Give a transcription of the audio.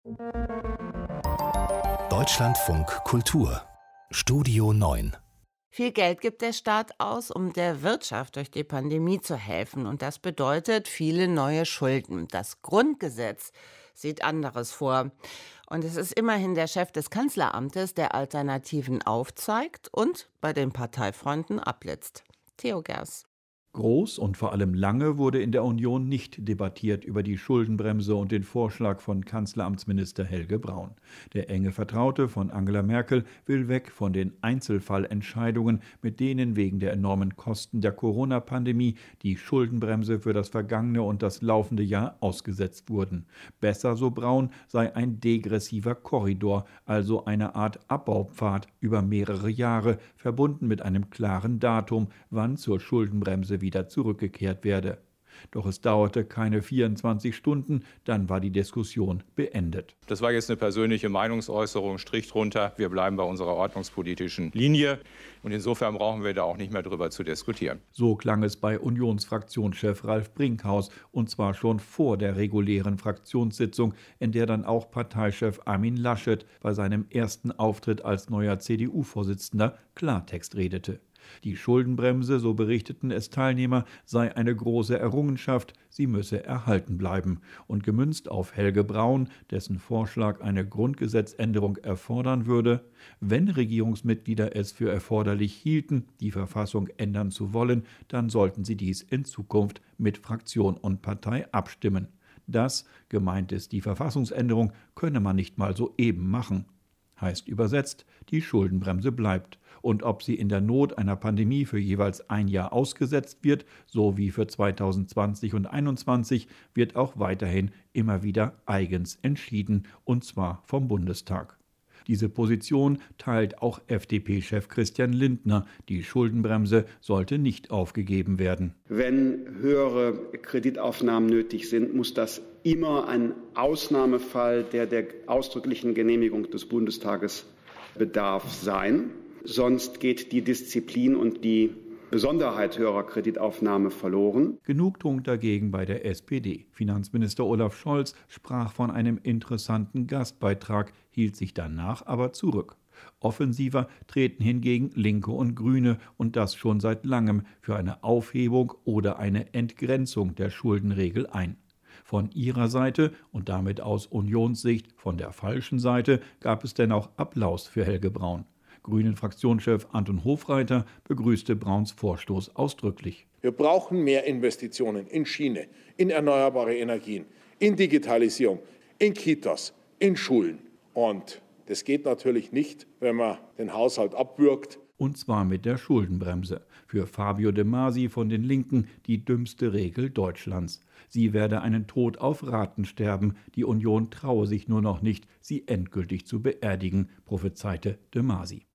Deutschlandfunk Kultur Studio 9. Viel Geld gibt der Staat aus, um der Wirtschaft durch die Pandemie zu helfen. Und das bedeutet viele neue Schulden. Das Grundgesetz sieht anderes vor. Und es ist immerhin der Chef des Kanzleramtes, der Alternativen aufzeigt und bei den Parteifreunden abblitzt. Theo Gers. Groß und vor allem lange wurde in der Union nicht debattiert über die Schuldenbremse und den Vorschlag von Kanzleramtsminister Helge Braun. Der enge Vertraute von Angela Merkel will weg von den Einzelfallentscheidungen, mit denen wegen der enormen Kosten der Corona-Pandemie die Schuldenbremse für das vergangene und das laufende Jahr ausgesetzt wurden. Besser, so Braun, sei ein degressiver Korridor, also eine Art Abbaupfad über mehrere Jahre, verbunden mit einem klaren Datum, wann zur Schuldenbremse wieder zurückgekehrt werde. Doch es dauerte keine 24 Stunden, dann war die Diskussion beendet. Das war jetzt eine persönliche Meinungsäußerung, Strich drunter. Wir bleiben bei unserer ordnungspolitischen Linie. Und insofern brauchen wir da auch nicht mehr drüber zu diskutieren. So klang es bei Unionsfraktionschef Ralf Brinkhaus, und zwar schon vor der regulären Fraktionssitzung, in der dann auch Parteichef Armin Laschet bei seinem ersten Auftritt als neuer CDU-Vorsitzender Klartext redete. Die Schuldenbremse, so berichteten es Teilnehmer, sei eine große Errungenschaft, sie müsse erhalten bleiben. Und gemünzt auf Helge Braun, dessen Vorschlag eine Grundgesetzänderung erfordern würde, wenn Regierungsmitglieder es für erforderlich hielten, die Verfassung ändern zu wollen, dann sollten sie dies in Zukunft mit Fraktion und Partei abstimmen. Das, gemeint ist die Verfassungsänderung, könne man nicht mal so eben machen. Heißt übersetzt, die Schuldenbremse bleibt. Und ob sie in der Not einer Pandemie für jeweils ein Jahr ausgesetzt wird, so wie für 2020 und 2021, wird auch weiterhin immer wieder eigens entschieden, und zwar vom Bundestag. Diese Position teilt auch FDP-Chef Christian Lindner. Die Schuldenbremse sollte nicht aufgegeben werden. Wenn höhere Kreditaufnahmen nötig sind, muss das immer ein Ausnahmefall, der ausdrücklichen Genehmigung des Bundestages bedarf, sein. Sonst geht die Disziplin und die Besonderheit höherer Kreditaufnahme verloren. Genugtuung dagegen bei der SPD. Finanzminister Olaf Scholz sprach von einem interessanten Gastbeitrag, hielt sich danach aber zurück. Offensiver treten hingegen Linke und Grüne, und das schon seit langem, für eine Aufhebung oder eine Entgrenzung der Schuldenregel ein. Von ihrer Seite und damit aus Unionssicht von der falschen Seite gab es dennoch Applaus für Helge Braun. Grünen-Fraktionschef Anton Hofreiter begrüßte Brauns Vorstoß ausdrücklich. Wir brauchen mehr Investitionen in Schiene, in erneuerbare Energien, in Digitalisierung, in Kitas, in Schulen. Und das geht natürlich nicht, wenn man den Haushalt abwürgt. Und zwar mit der Schuldenbremse. Für Fabio De Masi von den Linken die dümmste Regel Deutschlands. Sie werde einen Tod auf Raten sterben. Die Union traue sich nur noch nicht, sie endgültig zu beerdigen, prophezeite De Masi.